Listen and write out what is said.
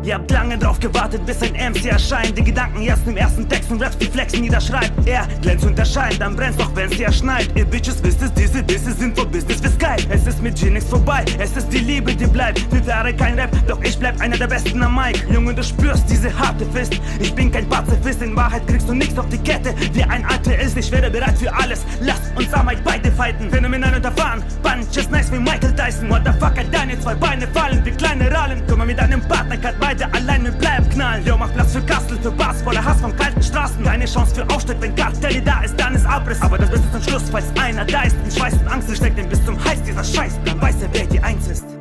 Ihr habt lange drauf gewartet, bis ein MC erscheint. Die Gedanken erst im ersten Text und Raps, die flexen, niederschreibt. Er glänzt und erscheint, dann brennt's auch, wenn's dir schneit. Ihr Bitches wisst es, diese Disse sind for Business wie Skype. Es ist mit G nichts vorbei, es ist die Liebe, die bleibt. 5 Jahre kein Rap, doch ich bleib einer der Besten am Mic. Junge, du spürst diese harte Fist. Ich bin kein Pazifist, in Wahrheit kriegst du nichts auf die Kette. Wie ein Atheist, ich werde bereit für alles. Lass uns am Mic beide fighten. Phänomenal unterfahren, Punches nice wie Michael Tyson. Motherfucker, deine 2 Beine fallen wie kleine Rallen. Komm mal mit deinem Partner, cut beide allein mit Bleib knallen. Jo, mach Platz für Kastel, für Bass, voller Hass von kalten Straßen. Keine Chance für Aufstieg, wenn Kartelli da ist, dann ist Abriss. Aber das Beste zum Schluss, falls einer da ist. In Schweiß und Angst steckt den bis zum Hals dieser Scheißplan. Weiß er, wer die Eins ist.